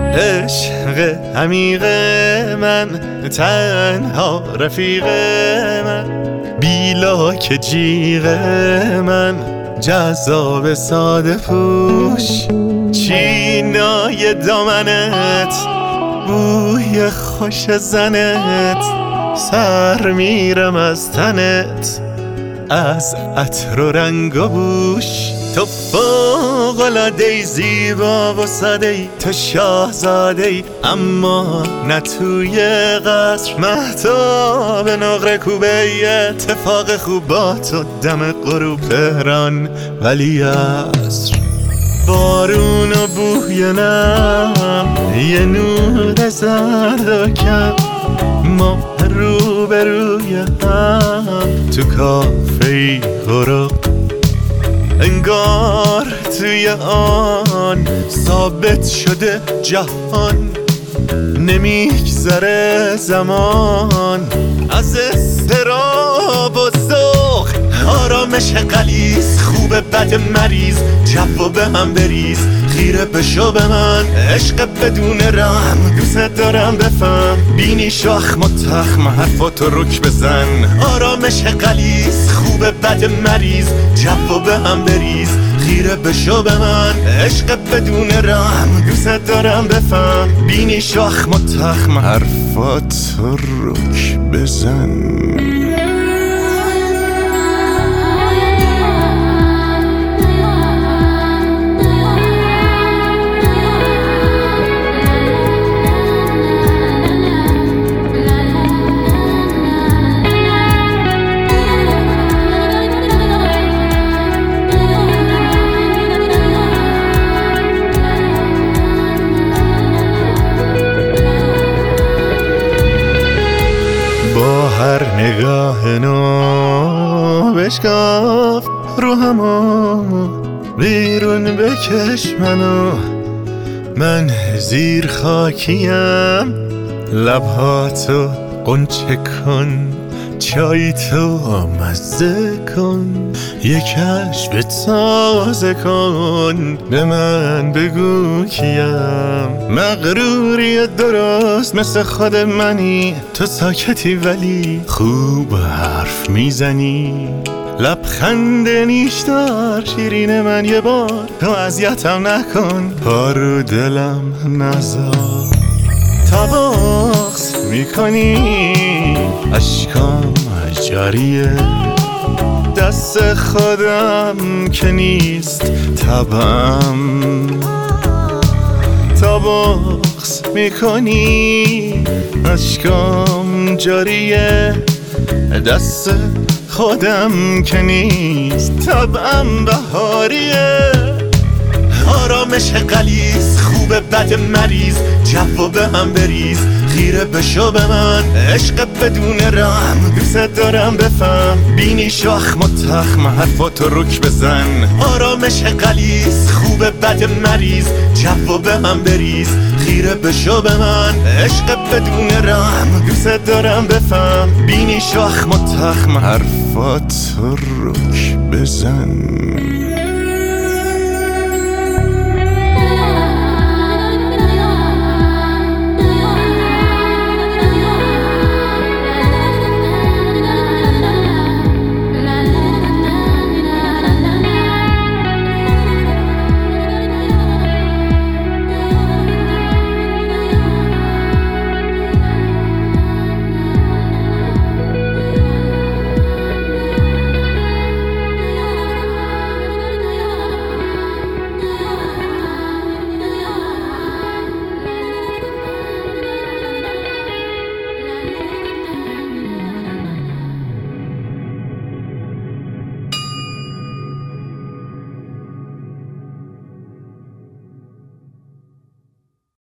عشق عمیق من، تنها رفیق من، بیلاک جیغ من، جذاب ساده پوش، چینای دامنت، بوی خوش زنت، سر میرم از تنت، از عطر و رنگ و بوش. تو فوق‌العاده‌ای، زیبا و ساده‌ای، تو شاهزاده‌ای، اما نه توی قصر. مهتاب نقره کوبه‌ای، اتفاق خوب با تو دم غروب تهران ولی عصر. بارون و بوی نم، یه نور زرد و کم، ما روبروی هم تو کافه‌ای غروب. انگار توی آن ثابت شده جهان، نمیگذره زمان از اضطراب و ذوق. آرامش غلیظ، خوبه بد مریض، جو به هم بریز، خیره بشو به من، عشق بدون رحم، دوست دارم بفهم، بینی شاخم و تخم، حرفاتو رک بزن. آرامش غلیظ، خوبه بد مریض، جو به هم بریز، خیره بشو به من، عشق بدون رحم، دوست دارم بفهم، بینی شاخم و تخم، حرفاتو رک بزن. با هر نگاه نو بشکاف رو همو، بیرون بکش منو، من زیر خاکیم، لبهاتو قنچه کن، چای تو مزه کن، یک کشف تازه کن، به من بگو کیم. مغروری درست مثل خود منی، تو ساکتی ولی خوب حرف میزنی، لبخند نیشدار شیرین من، یه بار تو اذیتم نکن، پارو دلم نذار. تباخت میکنی، اشکام جاریه، دست خودم که نیست تبم. تباخت میکنی، اشکام جاریه، دست خودم که نیست تبم بهاریه. آرامش غلیظ، خوبه بد مریض، جو به هم بریز، خیره بشو به من، عشق بدون رحم، دوست دارم بفهم، بینی شاخم و تخم، حرفاتو رک بزن. آرامش غلیظ، خوبه بد مریض، جو به هم بریز، خیره بشو به من، عشق بدون رحم، دوست دارم بفهم، بینی شاخم و تخم، حرفاتو رک بزن.